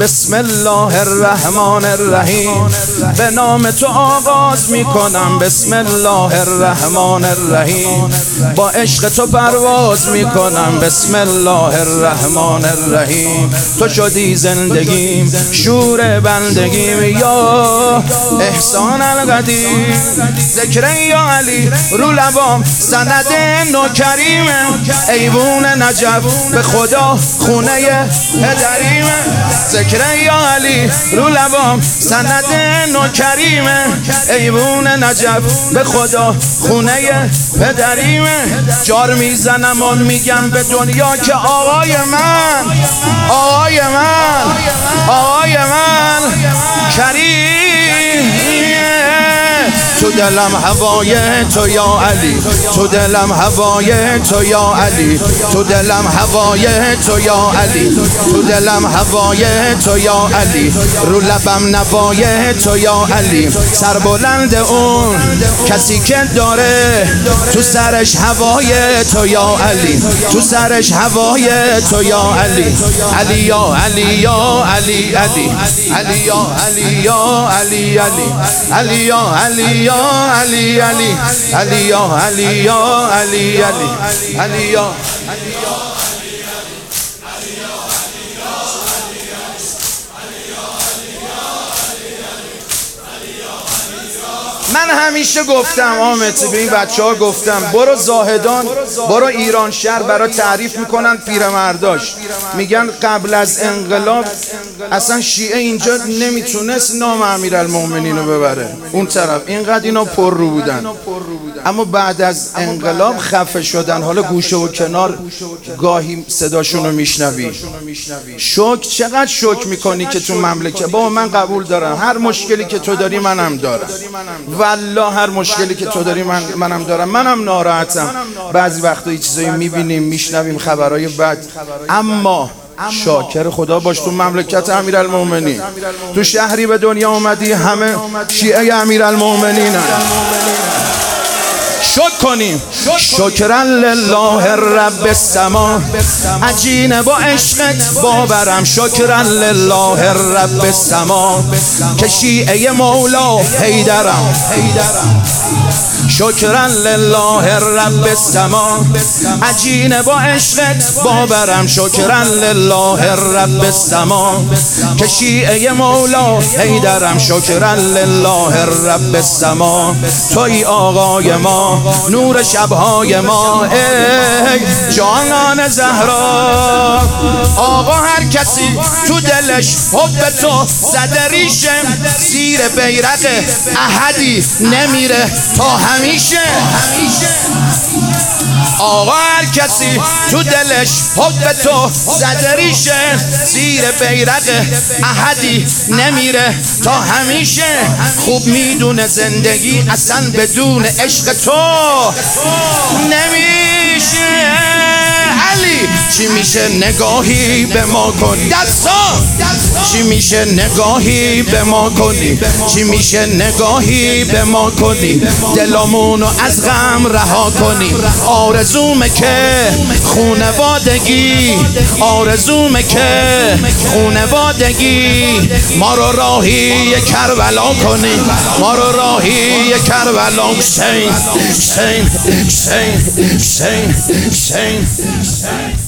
بسم الله الرحمن الرحیم. به نام تو آغاز میکنم بسم الله الرحمن الرحیم. با عشق تو پرواز میکنم بسم الله الرحمن الرحیم. تو شدی زندگیم شور بندگیم یا احسان القدیم. ذکر یا علی رو لبام سند نوکریم. ایوون نجف به خدا خونه پدریم. ذکر یا علی رو لبام سند نوکریم. ایوون نجف به خدا خونه پدریم. جار میزنم و میگم به دنیا که آقای من آقای من آقای من کریم. تو دلم هوای تو یا علی، تو دلم هوای تو یا علی، تو دلم هوای تو یا علی، تو دلم هوای تو یا علی. رو لبم نوای تو یا علی. سربلند اون کسی که داره تو سرش هوای تو یا علی، تو سرش هوای تو یا علی. علی یا علی یا علی علی علی یا علی یا علی علی علی یا علی یا علی علی علی یا علی یا علی علی علی یا من همیشه گفتم آمد به این بچه ها گفتم برو زاهدان برو ایران شهر برای تعریف میکنن پیرمرداش. میگن قبل از انقلاب اصلا شیعه اینجا نمیتونست نام امیرالمومنین رو ببره اون طرف، اینقدر اینا پر رو بودن. اما بعد از انقلاب خفه شدن. حالا گوشه و کنار گاهی صداشون رو میشنوی. شوک چقدر شوک میکنی که تو مملکت. بابا من قبول دارم هر مشکلی که تو داری منم دارم، والله هر مشکلی که تو داری منم دارم. منم ناراحتم بعضی وقتا یه چیزایی میبینیم میشنویم خبرهای بد، اما شاکر خدا باش. تو مملکت امیرالمومنین تو شهری به دنیا اومدی همه شیعه امیرالمومنین. شکر کنیم شکرا لله رب السما. عجینه با عشقت باورم شکرا لله رب السما. که شیعه مولا حیدرم شکرا لله رب السما. عجینه با عشقت باورم شکرا لله رب السما. که شیعه مولا حیدرم شکرا لله رب السما. توی آقای ما نور شبهای ما ای جانان زهرا. آقا هر کسی تو دلش حب تو زده ریشه، زیر بیرق احدی نمیره تا همیشه. آقا هر کسی تو دلش حب تو زده ریشه، زیر بیرق احدی نمیره تا همیشه. خوب میدونه زندگی اصلا بدون عشق تو نمیشه. علی چی میشه نگاهی به ما کنی دستا، چی میشه نگاهی به ما کنی، چی میشه نگاهی به ما کنی. دلمونو از غم رها کنی. آرزومه که خونوادگی، آرزومه که خونوادگی ما رو راهی کربلا کنی، ما رو راهی کربلا. حسین حسین حسین حسین حسین